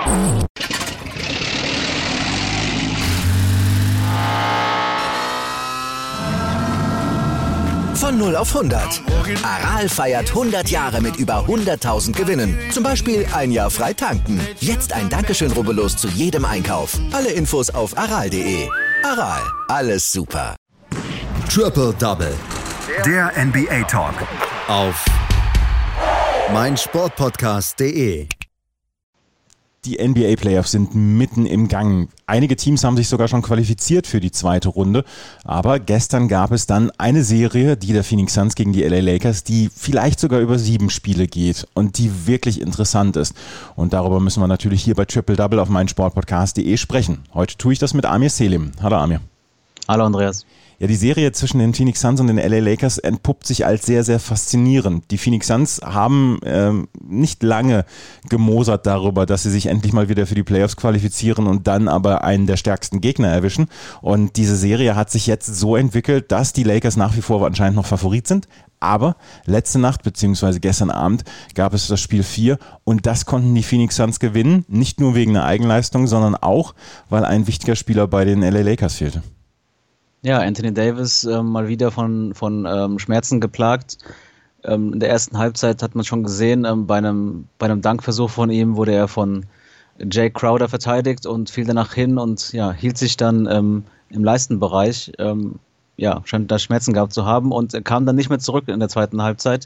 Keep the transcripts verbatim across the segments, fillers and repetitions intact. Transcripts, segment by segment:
Von null auf hundert. Aral feiert hundert Jahre mit über hunderttausend Gewinnen. Zum Beispiel ein Jahr frei tanken. Jetzt ein Dankeschön, rubbellos zu jedem Einkauf. Alle Infos auf aral punkt de. Aral, alles super. Triple Double. Der N B A Talk. Auf meinsportpodcast punkt de. Die N B A-Playoffs sind mitten im Gang. Einige Teams haben sich sogar schon qualifiziert für die zweite Runde. Aber gestern gab es dann eine Serie, die der Phoenix Suns gegen die L A Lakers, die vielleicht sogar über sieben Spiele geht und die wirklich interessant ist. Und darüber müssen wir natürlich hier bei Triple Double auf meinsportpodcast punkt de sprechen. Heute tue ich das mit Amir Selim. Hallo Amir. Hallo Andreas. Ja, die Serie zwischen den Phoenix Suns und den L A Lakers entpuppt sich als sehr, sehr faszinierend. Die Phoenix Suns haben ähm, nicht lange gemosert darüber, dass sie sich endlich mal wieder für die Playoffs qualifizieren und dann aber einen der stärksten Gegner erwischen. Und diese Serie hat sich jetzt so entwickelt, dass die Lakers nach wie vor anscheinend noch Favorit sind. Aber letzte Nacht bzw. gestern Abend gab es das Spiel vier und das konnten die Phoenix Suns gewinnen. Nicht nur wegen einer Eigenleistung, sondern auch, weil ein wichtiger Spieler bei den L A Lakers fehlte. Ja, Anthony Davis äh, mal wieder von, von ähm, Schmerzen geplagt. Ähm, in der ersten Halbzeit hat man schon gesehen, ähm, bei einem, bei einem Dankversuch von ihm wurde er von Jay Crowder verteidigt und fiel danach hin und ja, hielt sich dann ähm, im Leistenbereich. Ähm, ja, scheint da Schmerzen gehabt zu haben und er kam dann nicht mehr zurück in der zweiten Halbzeit.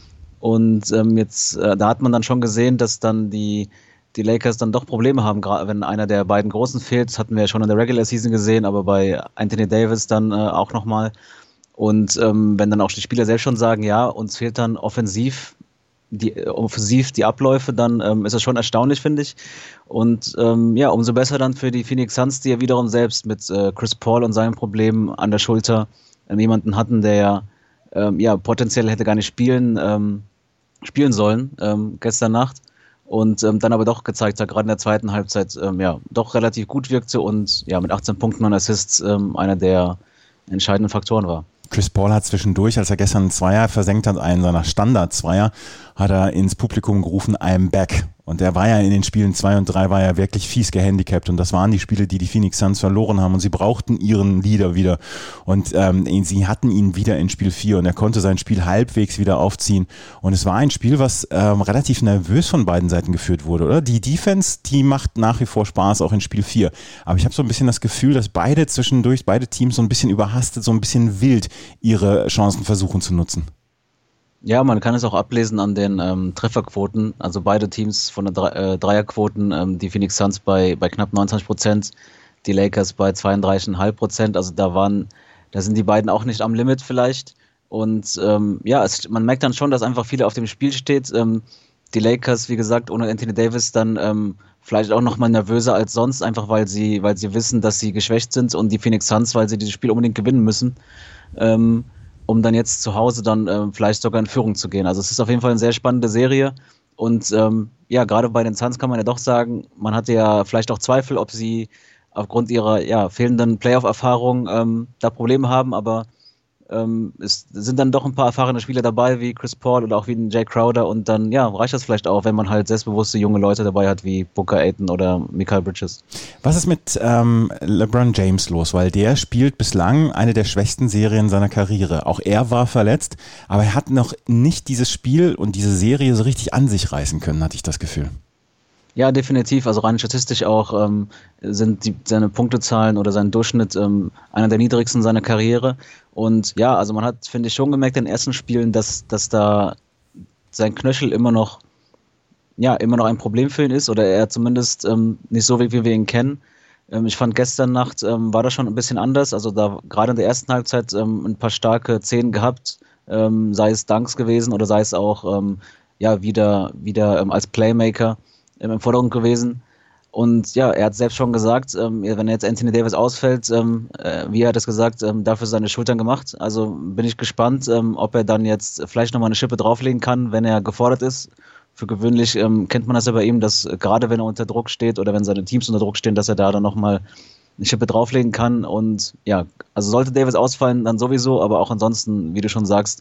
Und ähm, jetzt, äh, da hat man dann schon gesehen, dass dann die die Lakers dann doch Probleme haben, gerade wenn einer der beiden Großen fehlt. Das hatten wir ja schon in der Regular Season gesehen, aber bei Anthony Davis dann äh, auch nochmal. Und ähm, wenn dann auch die Spieler selbst schon sagen, ja, uns fehlt dann offensiv die, äh, offensiv die Abläufe, dann ähm, ist das schon erstaunlich, finde ich. Und ähm, ja, umso besser dann für die Phoenix Suns, die ja wiederum selbst mit äh, Chris Paul und seinen Problemen an der Schulter äh, jemanden hatten, der ja, ähm, ja potenziell hätte gar nicht spielen, ähm, spielen sollen ähm, gestern Nacht. Und ähm, dann aber doch gezeigt hat, gerade in der zweiten Halbzeit, ähm, ja, doch relativ gut wirkte und ja, mit achtzehn Punkten und Assists ähm, einer der entscheidenden Faktoren war. Chris Paul hat zwischendurch, als er gestern einen Zweier versenkt hat, einen seiner Standard-Zweier, hat er ins Publikum gerufen, I'm back. Und er war ja in den Spielen zwei und drei war ja wirklich fies gehandicapt und das waren die Spiele, die die Phoenix Suns verloren haben und sie brauchten ihren Leader wieder und ähm, sie hatten ihn wieder in Spiel vier und er konnte sein Spiel halbwegs wieder aufziehen und es war ein Spiel, was ähm, relativ nervös von beiden Seiten geführt wurde, oder? Die Defense, die macht nach wie vor Spaß, auch in Spiel vier, aber ich habe so ein bisschen das Gefühl, dass beide zwischendurch, beide Teams so ein bisschen überhastet, so ein bisschen wild ihre Chancen versuchen zu nutzen. Ja, man kann es auch ablesen an den ähm, Trefferquoten. Also beide Teams von den Dre- äh, Dreierquoten, ähm, die Phoenix Suns bei, bei knapp neunundzwanzig Prozent, die Lakers bei zweiunddreißig Komma fünf Prozent. Also da waren, da sind die beiden auch nicht am Limit vielleicht. Und ähm, ja, es, man merkt dann schon, dass einfach viel auf dem Spiel steht. Ähm, die Lakers, wie gesagt, ohne Anthony Davis dann ähm, vielleicht auch nochmal nervöser als sonst, einfach weil sie, weil sie wissen, dass sie geschwächt sind und die Phoenix Suns, weil sie dieses Spiel unbedingt gewinnen müssen. Ähm, um dann jetzt zu Hause dann ähm, vielleicht sogar in Führung zu gehen. Also es ist auf jeden Fall eine sehr spannende Serie und ähm, ja, gerade bei den Suns kann man ja doch sagen, man hatte ja vielleicht auch Zweifel, ob sie aufgrund ihrer ja, fehlenden Playoff-Erfahrung ähm, da Probleme haben, aber ähm, es sind dann doch ein paar erfahrene Spieler dabei, wie Chris Paul oder auch wie Jay Crowder und dann ja, reicht das vielleicht auch, wenn man halt selbstbewusste junge Leute dabei hat, wie Booker Ayton oder Mikal Bridges. Was ist mit ähm, LeBron James los? Weil der spielt bislang eine der schwächsten Serien seiner Karriere. Auch er war verletzt, aber er hat noch nicht dieses Spiel und diese Serie so richtig an sich reißen können, hatte ich das Gefühl. Ja, definitiv. Also rein statistisch auch ähm, sind die, seine Punktezahlen oder sein Durchschnitt ähm, einer der niedrigsten seiner Karriere. Und ja, also man hat, finde ich, schon gemerkt in den ersten Spielen, dass, dass da sein Knöchel immer noch, ja, immer noch ein Problem für ihn ist oder er zumindest ähm, nicht so, wie wir ihn kennen. Ähm, ich fand gestern Nacht ähm, war das schon ein bisschen anders. Also da gerade in der ersten Halbzeit ähm, ein paar starke Szenen gehabt, ähm, sei es Dunks gewesen oder sei es auch ähm, ja, wieder, wieder ähm, als Playmaker im Vordergrund gewesen. Und ja, er hat selbst schon gesagt, ähm, wenn jetzt Anthony Davis ausfällt, ähm, äh, wie er hat es gesagt, ähm, dafür seine Schultern gemacht. Also bin ich gespannt, ähm, ob er dann jetzt vielleicht nochmal eine Schippe drauflegen kann, wenn er gefordert ist. Für gewöhnlich ähm, kennt man das ja bei ihm, dass äh, gerade wenn er unter Druck steht oder wenn seine Teams unter Druck stehen, dass er da dann nochmal eine Schippe drauflegen kann. Und ja, also sollte Davis ausfallen, dann sowieso, aber auch ansonsten, wie du schon sagst,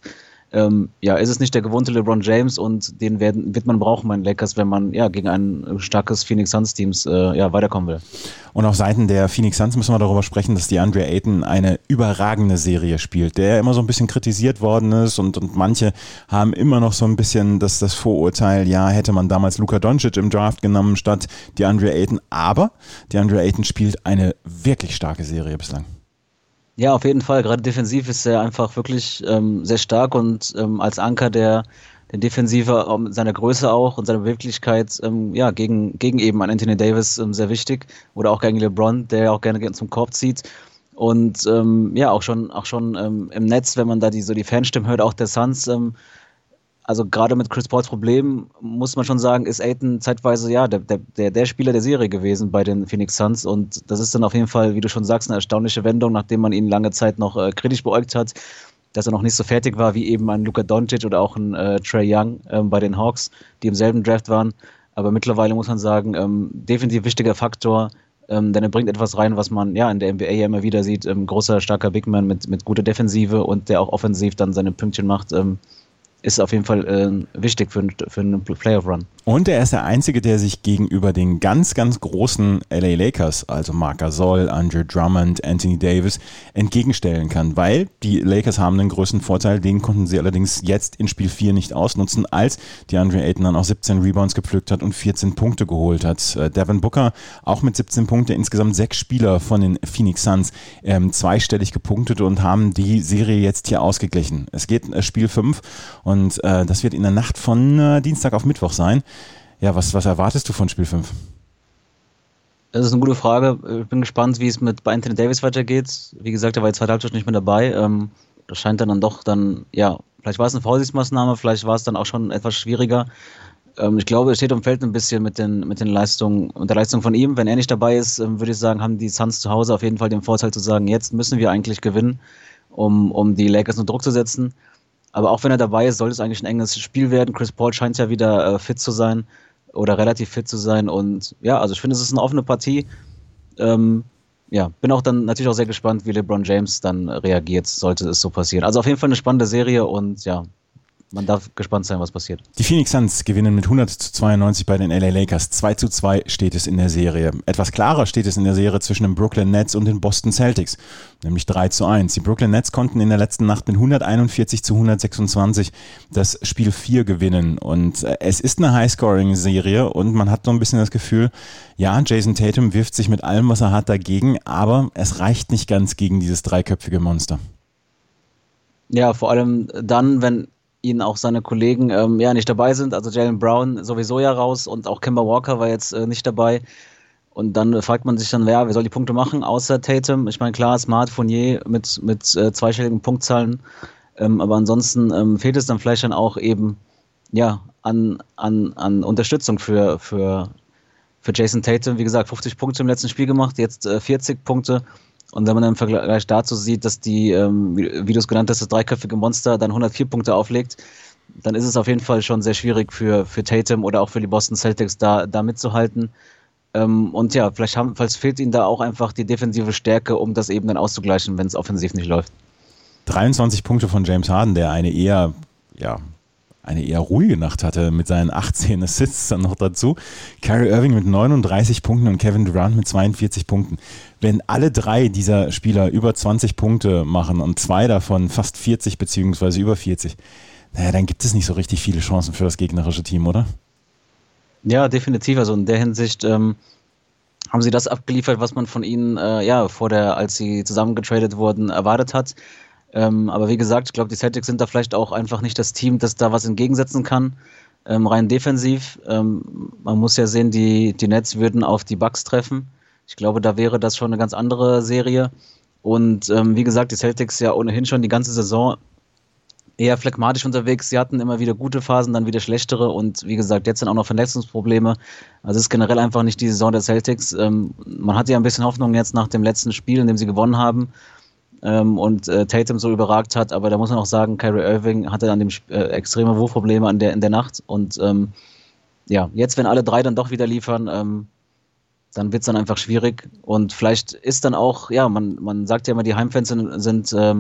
ähm, ja, ist es nicht der gewohnte LeBron James und den werden, wird man brauchen bei den Lakers, wenn man ja gegen ein starkes Phoenix Suns Teams äh, ja, weiterkommen will. Und auf Seiten der Phoenix Suns müssen wir darüber sprechen, dass DeAndre Ayton eine überragende Serie spielt, der immer so ein bisschen kritisiert worden ist und, und manche haben immer noch so ein bisschen das, das Vorurteil, ja, hätte man damals Luka Doncic im Draft genommen statt DeAndre Ayton, aber DeAndre Ayton spielt eine wirklich starke Serie bislang. Ja, auf jeden Fall. Gerade defensiv ist er einfach wirklich ähm, sehr stark und ähm, als Anker der, der Defensive um, seiner Größe auch und seiner Beweglichkeit ähm, ja, gegen, gegen eben einen Anthony Davis ähm, sehr wichtig oder auch gegen LeBron, der auch gerne zum Korb zieht. Und ähm, ja, auch schon, auch schon ähm, im Netz, wenn man da die, so die Fanstimmen hört, auch der Suns, ähm, also gerade mit Chris Pauls Problem, muss man schon sagen, ist Ayton zeitweise ja der, der, der Spieler der Serie gewesen bei den Phoenix Suns und das ist dann auf jeden Fall, wie du schon sagst, eine erstaunliche Wendung, nachdem man ihn lange Zeit noch äh, kritisch beäugt hat, dass er noch nicht so fertig war wie eben ein Luka Doncic oder auch ein äh, Trae Young äh, bei den Hawks, die im selben Draft waren, aber mittlerweile muss man sagen, ähm, definitiv wichtiger Faktor, ähm, denn er bringt etwas rein, was man ja in der N B A ja immer wieder sieht, ähm, großer, starker Big Man mit, mit guter Defensive und der auch offensiv dann seine Pünktchen macht, ähm, ist auf jeden Fall äh, wichtig für, für einen Playoff-Run. Und er ist der Einzige, der sich gegenüber den ganz, ganz großen L A Lakers, also Marc Gasol, Andre Drummond, Anthony Davis, entgegenstellen kann, weil die Lakers haben den größten Vorteil, den konnten sie allerdings jetzt in Spiel vier nicht ausnutzen, als DeAndre Ayton dann auch siebzehn Rebounds gepflückt hat und vierzehn Punkte geholt hat. Devin Booker auch mit siebzehn Punkte, insgesamt sechs Spieler von den Phoenix Suns ähm, zweistellig gepunktet und haben die Serie jetzt hier ausgeglichen. Es geht äh, Spiel fünf und äh, das wird in der Nacht von äh, Dienstag auf Mittwoch sein. Ja, was, was erwartest du von Spiel fünf? Das ist eine gute Frage. Ich bin gespannt, wie es mit bei Anthony Davis weitergeht. Wie gesagt, er war jetzt zweite Halbzeit nicht mehr dabei. Ähm, das scheint dann, dann doch dann, ja, vielleicht war es eine Vorsichtsmaßnahme, vielleicht war es dann auch schon etwas schwieriger. Ähm, ich glaube, es steht und fällt ein bisschen mit den, mit den Leistungen, mit der Leistung von ihm. Wenn er nicht dabei ist, ähm, würde ich sagen, haben die Suns zu Hause auf jeden Fall den Vorteil zu sagen, jetzt müssen wir eigentlich gewinnen, um, um die Lakers unter Druck zu setzen. Aber auch wenn er dabei ist, sollte es eigentlich ein enges Spiel werden. Chris Paul scheint ja wieder äh, fit zu sein oder relativ fit zu sein. Und ja, also ich finde, es ist eine offene Partie. Ähm, ja, bin auch dann natürlich auch sehr gespannt, wie LeBron James dann reagiert, sollte es so passieren. Also auf jeden Fall eine spannende Serie und ja, man darf gespannt sein, was passiert. Die Phoenix Suns gewinnen mit hundert zu zweiundneunzig bei den L A Lakers. zwei zu zwei steht es in der Serie. Etwas klarer steht es in der Serie zwischen den Brooklyn Nets und den Boston Celtics, nämlich drei zu eins. Die Brooklyn Nets konnten in der letzten Nacht mit hunderteinundvierzig zu hundertsechsundzwanzig das Spiel vier gewinnen. Und es ist eine High-Scoring-Serie und man hat so ein bisschen das Gefühl, ja, Jason Tatum wirft sich mit allem, was er hat, dagegen, aber es reicht nicht ganz gegen dieses dreiköpfige Monster. Ja, vor allem dann, wenn ihn auch seine Kollegen ähm, ja nicht dabei sind, also Jaylen Brown sowieso ja raus und auch Kemba Walker war jetzt äh, nicht dabei und dann äh, fragt man sich dann, wer, wer soll die Punkte machen, außer Tatum. Ich meine, klar, Smart, Fournier mit, mit äh, zweistelligen Punktzahlen, ähm, aber ansonsten ähm, fehlt es dann vielleicht dann auch eben ja an, an, an Unterstützung für, für, für Jason Tatum. Wie gesagt, fünfzig Punkte im letzten Spiel gemacht, jetzt äh, vierzig Punkte. Und wenn man dann im Vergleich dazu sieht, dass die, ähm, wie, wie du es genannt hast, das dreiköpfige Monster dann hundertvier Punkte auflegt, dann ist es auf jeden Fall schon sehr schwierig für, für Tatum oder auch für die Boston Celtics da, da mitzuhalten. Ähm, und ja, vielleicht, haben, vielleicht fehlt ihnen da auch einfach die defensive Stärke, um das eben dann auszugleichen, wenn es offensiv nicht läuft. dreiundzwanzig Punkte von James Harden, der eine eher, ja, eine eher ruhige Nacht hatte mit seinen achtzehn Assists dann noch dazu. Kyrie Irving mit neununddreißig Punkten und Kevin Durant mit zweiundvierzig Punkten. Wenn alle drei dieser Spieler über zwanzig Punkte machen und zwei davon fast vierzig beziehungsweise über vierzig, naja, dann gibt es nicht so richtig viele Chancen für das gegnerische Team, oder? Ja, definitiv. Also in der Hinsicht ähm, haben sie das abgeliefert, was man von ihnen, äh, ja, vor der, als sie zusammengetradet wurden, erwartet hat. Ähm, aber wie gesagt, ich glaube, die Celtics sind da vielleicht auch einfach nicht das Team, das da was entgegensetzen kann, ähm, rein defensiv. Ähm, man muss ja sehen, die, die Nets würden auf die Bucks treffen. Ich glaube, da wäre das schon eine ganz andere Serie. Und ähm, wie gesagt, die Celtics ja ohnehin schon die ganze Saison eher phlegmatisch unterwegs. Sie hatten immer wieder gute Phasen, dann wieder schlechtere und wie gesagt, jetzt sind auch noch Verletzungsprobleme. Also es ist generell einfach nicht die Saison der Celtics. Ähm, man hatte ja ein bisschen Hoffnung jetzt nach dem letzten Spiel, in dem sie gewonnen haben. Ähm, und äh, Tatum so überragt hat, aber da muss man auch sagen, Kyrie Irving hatte an dem äh, extreme Wurfprobleme an der, in der Nacht und ähm, ja, jetzt, wenn alle drei dann doch wieder liefern, ähm, dann wird es dann einfach schwierig und vielleicht ist dann auch, ja, man, man sagt ja immer, die Heimfans sind, sind ähm,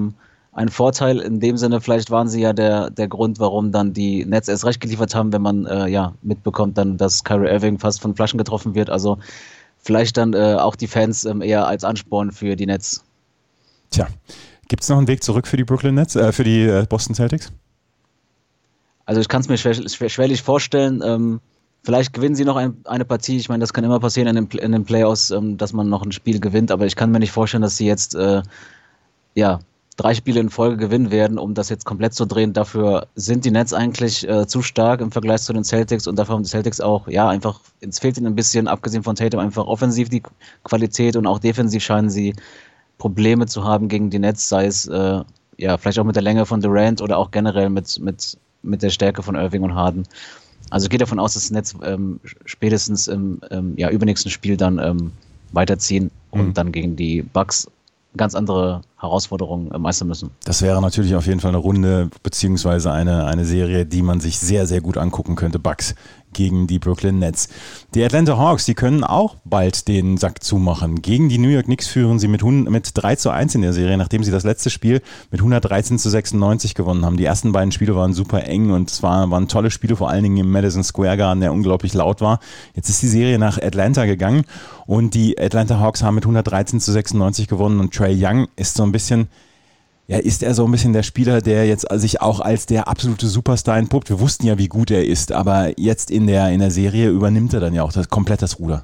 ein Vorteil. In dem Sinne, vielleicht waren sie ja der, der Grund, warum dann die Nets erst recht geliefert haben, wenn man äh, ja mitbekommt, dann, dass Kyrie Irving fast von Flaschen getroffen wird. Also vielleicht dann äh, auch die Fans ähm, eher als Ansporn für die Nets. Tja, gibt es noch einen Weg zurück für die Brooklyn Nets, äh, für die äh, Boston Celtics? Also ich kann es mir schwer, schwer, schwerlich vorstellen. Ähm, vielleicht gewinnen sie noch ein, eine Partie. Ich meine, das kann immer passieren in den, in den Playoffs, ähm, dass man noch ein Spiel gewinnt. Aber ich kann mir nicht vorstellen, dass sie jetzt äh, ja, drei Spiele in Folge gewinnen werden, um das jetzt komplett zu drehen. Dafür sind die Nets eigentlich äh, zu stark im Vergleich zu den Celtics. Und dafür haben die Celtics auch, ja, einfach, es fehlt ihnen ein bisschen, abgesehen von Tatum, einfach offensiv die Qualität. Und auch defensiv scheinen sie Probleme zu haben gegen die Nets, sei es äh, ja, vielleicht auch mit der Länge von Durant oder auch generell mit, mit mit der Stärke von Irving und Harden. Also ich gehe davon aus, dass das Netz ähm, spätestens im ähm, ja, übernächsten Spiel dann ähm, weiterziehen und mhm. dann gegen die Bucks ganz andere Herausforderungen äh, meistern müssen. Das wäre natürlich auf jeden Fall eine Runde beziehungsweise eine, eine Serie, die man sich sehr, sehr gut angucken könnte. Bucks gegen die Brooklyn Nets. Die Atlanta Hawks, die können auch bald den Sack zumachen. Gegen die New York Knicks führen sie mit, mit drei zu eins in der Serie, nachdem sie das letzte Spiel mit hundertdreizehn zu sechsundneunzig gewonnen haben. Die ersten beiden Spiele waren super eng und es war, waren tolle Spiele, vor allen Dingen im Madison Square Garden, der unglaublich laut war. Jetzt ist die Serie nach Atlanta gegangen und die Atlanta Hawks haben mit hundertdreizehn zu sechsundneunzig gewonnen und Trae Young ist so ein bisschen Ja, ist er so ein bisschen der Spieler, der jetzt sich auch als der absolute Superstar entpuppt? Wir wussten ja, wie gut er ist, aber jetzt in der, in der Serie übernimmt er dann ja auch das, komplett das Ruder.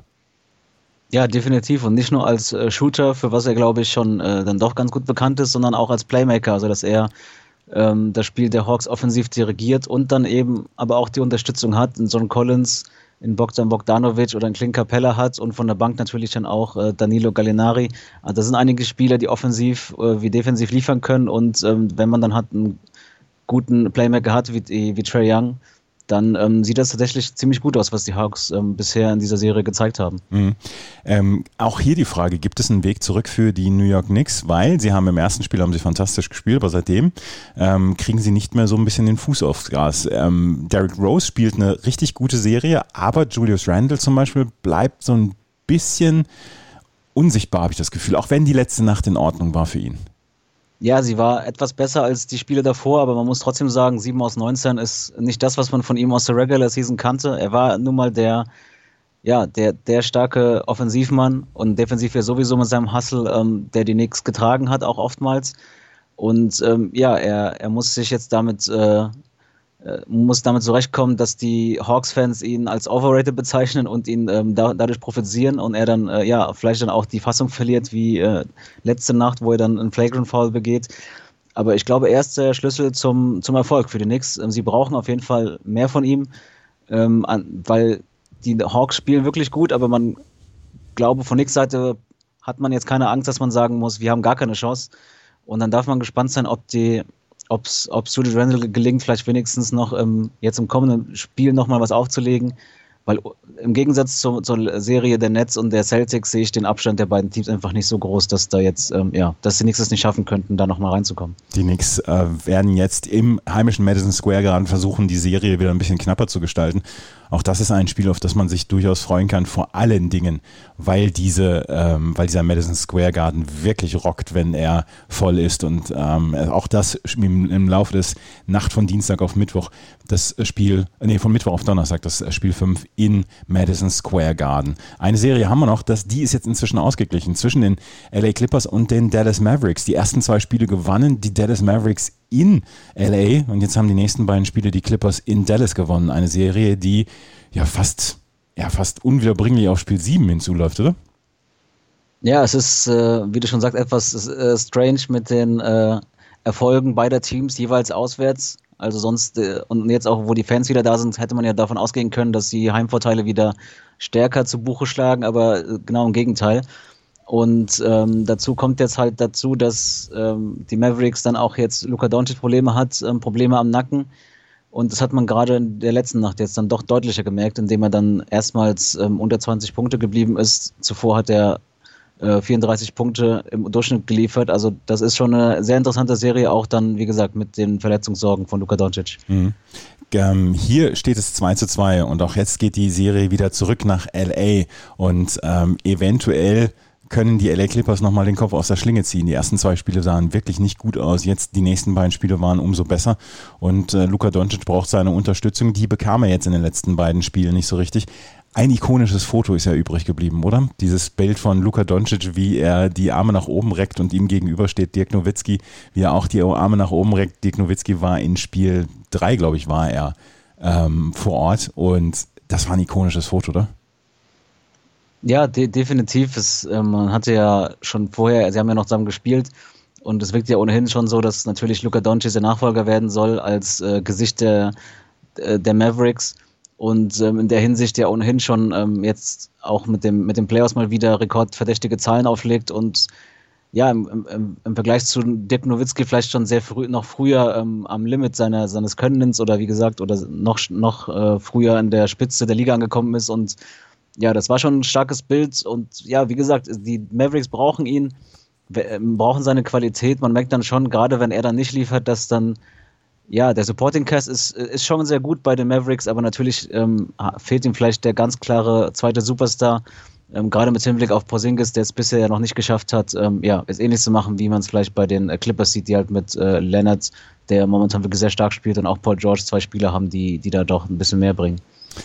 Ja, definitiv. Und nicht nur als äh, Shooter, für was er, glaube ich, schon äh, dann doch ganz gut bekannt ist, sondern auch als Playmaker. Also, dass er ähm, das Spiel der Hawks offensiv dirigiert und dann eben aber auch die Unterstützung hat. In John Collins, in Bogdan Bogdanovic oder in Clint Capella hat und von der Bank natürlich dann auch äh, Danilo Gallinari. Also das sind einige Spieler, die offensiv äh, wie defensiv liefern können und ähm, wenn man dann hat einen guten Playmaker hat wie, wie Trae Young, dann ähm, sieht das tatsächlich ziemlich gut aus, was die Hawks ähm, bisher in dieser Serie gezeigt haben. Mhm. Ähm, auch hier die Frage, gibt es einen Weg zurück für die New York Knicks? Weil sie haben im ersten Spiel haben sie fantastisch gespielt, aber seitdem ähm, kriegen sie nicht mehr so ein bisschen den Fuß aufs Gas. Ähm, Derrick Rose spielt eine richtig gute Serie, aber Julius Randle zum Beispiel bleibt so ein bisschen unsichtbar, habe ich das Gefühl, auch wenn die letzte Nacht in Ordnung war für ihn. Ja, sie war etwas besser als die Spiele davor, aber man muss trotzdem sagen, sieben aus neunzehn ist nicht das, was man von ihm aus der Regular Season kannte. Er war nun mal der, ja, der, der starke Offensivmann und defensiv ja sowieso mit seinem Hustle, ähm, der die Knicks getragen hat, auch oftmals. Und ähm, ja, er, er muss sich jetzt damit, äh, muss damit zurechtkommen, dass die Hawks-Fans ihn als overrated bezeichnen und ihn ähm, da, dadurch profitieren und er dann, äh, ja, vielleicht dann auch die Fassung verliert, wie äh, letzte Nacht, wo er dann einen Flagrant Foul begeht. Aber ich glaube, er ist der Schlüssel zum, zum Erfolg für die Knicks. Sie brauchen auf jeden Fall mehr von ihm, ähm, an, weil die Hawks spielen wirklich gut, aber man glaube, von Knicks Seite hat man jetzt keine Angst, dass man sagen muss, wir haben gar keine Chance. Und dann darf man gespannt sein, ob die ob es Julius Randle gelingt, vielleicht wenigstens noch ähm, jetzt im kommenden Spiel nochmal was aufzulegen, weil im Gegensatz zu, zur Serie der Nets und der Celtics sehe ich den Abstand der beiden Teams einfach nicht so groß, dass da jetzt, ähm, ja, dass die Knicks es nicht schaffen könnten, da nochmal reinzukommen. Die Knicks äh, werden jetzt im heimischen Madison Square Garden versuchen, die Serie wieder ein bisschen knapper zu gestalten. Auch das ist ein Spiel, auf das man sich durchaus freuen kann, vor allen Dingen, weil diese, ähm, weil dieser Madison Square Garden wirklich rockt, wenn er voll ist und ähm, auch das im, im Laufe des Nacht von Dienstag auf Mittwoch, das Spiel, nee, von Mittwoch auf Donnerstag, das Spiel fünf in Madison Square Garden. Eine Serie haben wir noch, das, die ist jetzt inzwischen ausgeglichen zwischen den L A Clippers und den Dallas Mavericks. Die ersten zwei Spiele gewannen die Dallas Mavericks in L A und jetzt haben die nächsten beiden Spiele die Clippers in Dallas gewonnen. Eine Serie, die ja fast, ja fast unwiederbringlich auf Spiel sieben hinzuläuft, oder? Ja, es ist, äh, wie du schon sagst, etwas äh, strange mit den äh, Erfolgen beider Teams jeweils auswärts. Also sonst, äh, und jetzt auch, wo die Fans wieder da sind, hätte man ja davon ausgehen können, dass die Heimvorteile wieder stärker zu Buche schlagen, aber äh, genau im Gegenteil. Und ähm, dazu kommt jetzt halt dazu, dass ähm, die Mavericks dann auch jetzt Luka Doncic Probleme hat, ähm, Probleme am Nacken. Und das hat man gerade in der letzten Nacht jetzt dann doch deutlicher gemerkt, indem er dann erstmals ähm, unter zwanzig Punkte geblieben ist. Zuvor hat er äh, vierunddreißig Punkte im Durchschnitt geliefert. Also das ist schon eine sehr interessante Serie, auch dann, wie gesagt, mit den Verletzungssorgen von Luka Doncic. Mhm. Ähm, hier steht es zwei zu zwei und auch jetzt geht die Serie wieder zurück nach L A und ähm, eventuell können die L A Clippers nochmal den Kopf aus der Schlinge ziehen. Die ersten zwei Spiele sahen wirklich nicht gut aus. Jetzt die nächsten beiden Spiele waren umso besser. Und äh, Luka Doncic braucht seine Unterstützung. Die bekam er jetzt in den letzten beiden Spielen nicht so richtig. Ein ikonisches Foto ist ja übrig geblieben, oder? Dieses Bild von Luka Doncic, wie er die Arme nach oben reckt und ihm gegenüber steht Dirk Nowitzki, wie er auch die Arme nach oben reckt. Dirk Nowitzki war in Spiel drei, glaube ich, war er ähm, vor Ort. Und das war ein ikonisches Foto, oder? Ja, de- definitiv. Es, äh, man hatte ja schon vorher, sie haben ja noch zusammen gespielt und es wirkt ja ohnehin schon so, dass natürlich Luka Doncic der Nachfolger werden soll als äh, Gesicht der, der Mavericks und ähm, in der Hinsicht ja ohnehin schon ähm, jetzt auch mit dem, mit den Playoffs mal wieder rekordverdächtige Zahlen auflegt und ja, im, im, im Vergleich zu Dirk Nowitzki vielleicht schon sehr früh, noch früher ähm, am Limit seiner, seines Könnens oder wie gesagt, oder noch, noch äh, früher in der Spitze der Liga angekommen ist und ja, das war schon ein starkes Bild und ja, wie gesagt, die Mavericks brauchen ihn, brauchen seine Qualität. Man merkt dann schon, gerade wenn er dann nicht liefert, dass dann, ja, der Supporting Cast ist, ist schon sehr gut bei den Mavericks, aber natürlich ähm, fehlt ihm vielleicht der ganz klare zweite Superstar, ähm, gerade mit Hinblick auf Porzingis, der es bisher ja noch nicht geschafft hat, ähm, ja, es ähnlich zu machen, wie man es vielleicht bei den äh, Clippers sieht, die halt mit äh, Leonard, der momentan wirklich sehr stark spielt, und auch Paul George, zwei Spieler haben, die, die da doch ein bisschen mehr bringen.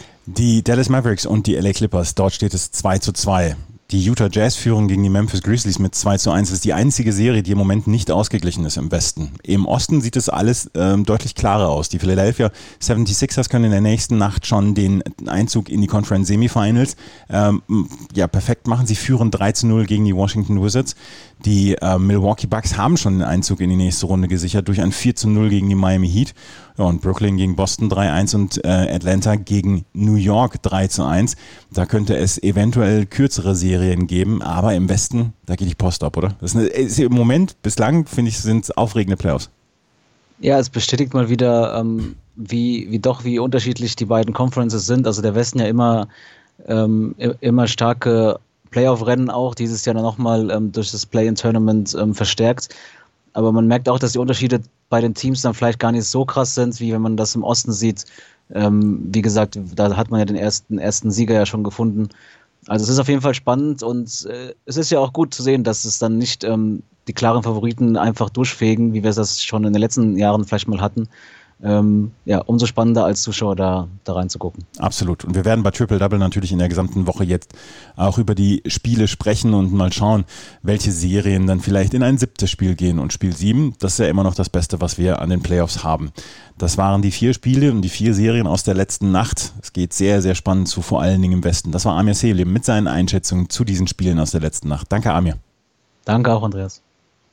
Die Dallas Mavericks und die L A Clippers, dort steht es zwei zu zwei. Die Utah Jazz führen gegen die Memphis Grizzlies mit zwei zu eins. Das ist die einzige Serie, die im Moment nicht ausgeglichen ist im Westen. Im Osten sieht es alles ähm, deutlich klarer aus. Die Philadelphia seventy-sixers können in der nächsten Nacht schon den Einzug in die Conference Semifinals ähm, ja, perfekt machen. Sie führen drei zu null gegen die Washington Wizards. Die äh, Milwaukee Bucks haben schon den Einzug in die nächste Runde gesichert durch ein vier zu null gegen die Miami Heat. Ja, und Brooklyn gegen Boston drei eins und äh, Atlanta gegen New York drei zu eins. Da könnte es eventuell kürzere Serien geben, aber im Westen, da geht die Post ab, oder? Das ist, eine, ist im Moment, bislang, finde ich, sind es aufregende Playoffs. Ja, es bestätigt mal wieder, ähm, wie, wie doch, wie unterschiedlich die beiden Conferences sind. Also der Westen ja immer, ähm, immer starke Playoff-Rennen auch, dieses Jahr nochmal ähm, durch das Play-in-Tournament ähm, verstärkt. Aber man merkt auch, dass die Unterschiede bei den Teams dann vielleicht gar nicht so krass sind, wie wenn man das im Osten sieht. Ähm, wie gesagt, da hat man ja den ersten, ersten Sieger ja schon gefunden. Also es ist auf jeden Fall spannend und äh, es ist ja auch gut zu sehen, dass es dann nicht ähm, die klaren Favoriten einfach durchfegen, wie wir das schon in den letzten Jahren vielleicht mal hatten. Ähm, ja, umso spannender als Zuschauer da, da reinzugucken. Absolut. Und wir werden bei Triple Double natürlich in der gesamten Woche jetzt auch über die Spiele sprechen und mal schauen, welche Serien dann vielleicht in ein siebtes Spiel gehen. Und Spiel sieben, das ist ja immer noch das Beste, was wir an den Playoffs haben. Das waren die vier Spiele und die vier Serien aus der letzten Nacht. Es geht sehr, sehr spannend zu, vor allen Dingen im Westen. Das war Amir Selim mit seinen Einschätzungen zu diesen Spielen aus der letzten Nacht. Danke, Amir. Danke auch, Andreas.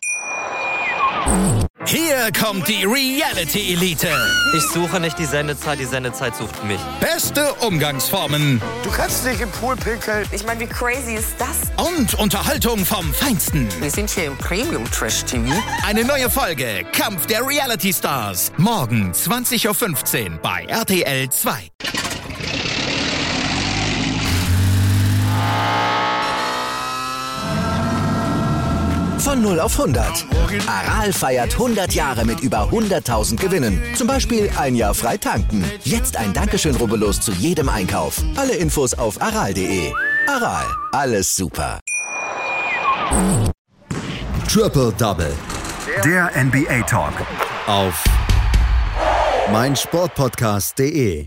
Hier kommt die Reality Elite. Ich suche nicht die Sendezeit, die Sendezeit sucht mich. Beste Umgangsformen. Du kannst dich im Pool pinkeln. Ich meine, wie crazy ist das? Und Unterhaltung vom Feinsten. Wir sind hier im Premium-Trash-T V. Eine neue Folge Kampf der Reality Stars. Morgen zwanzig Uhr fünfzehn bei R T L zwei. Von null auf hundert. Aral feiert hundert Jahre mit über hunderttausend Gewinnen. Zum Beispiel ein Jahr frei tanken. Jetzt ein Dankeschön, rubbellos zu jedem Einkauf. Alle Infos auf aral punkt de. Aral, alles super. Triple Double. Der N B A Talk. Auf meinsportpodcast punkt de.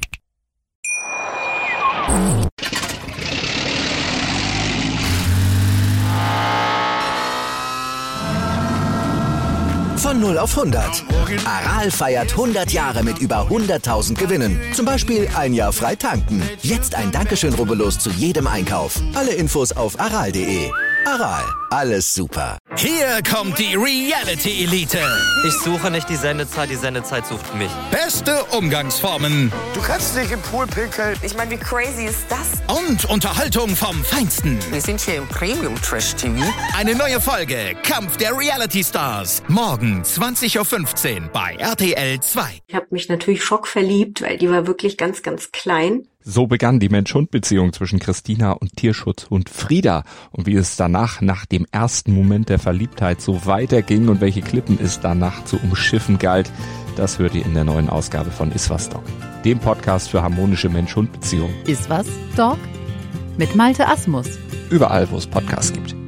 Von null auf hundert. Aral feiert hundert Jahre mit über hunderttausend Gewinnen. Zum Beispiel ein Jahr frei tanken. Jetzt ein Dankeschön, rubbellos zu jedem Einkauf. Alle Infos auf aral punkt de. Aral, alles super. Hier kommt die Reality Elite. Ich suche nicht die Sendezeit, die Sendezeit sucht mich. Beste Umgangsformen. Du kannst dich im Pool pinkeln. Ich meine, wie crazy ist das? Und Unterhaltung vom Feinsten. Wir sind hier im Premium-Trash-T V. Eine neue Folge Kampf der Reality Stars. Morgen zwanzig Uhr fünfzehn bei R T L zwei. Ich habe mich natürlich schockverliebt, weil die war wirklich ganz, ganz klein. So begann die Mensch-Hund-Beziehung zwischen Christina und Tierschutzhund Frieda. Und wie es danach, nach dem ersten Moment der Verliebtheit, so weiterging und welche Klippen es danach zu umschiffen galt, das hört ihr in der neuen Ausgabe von Iswas Dog, dem Podcast für harmonische Mensch-Hund-Beziehungen. Iswas Dog? Mit Malte Asmus. Überall, wo es Podcasts gibt.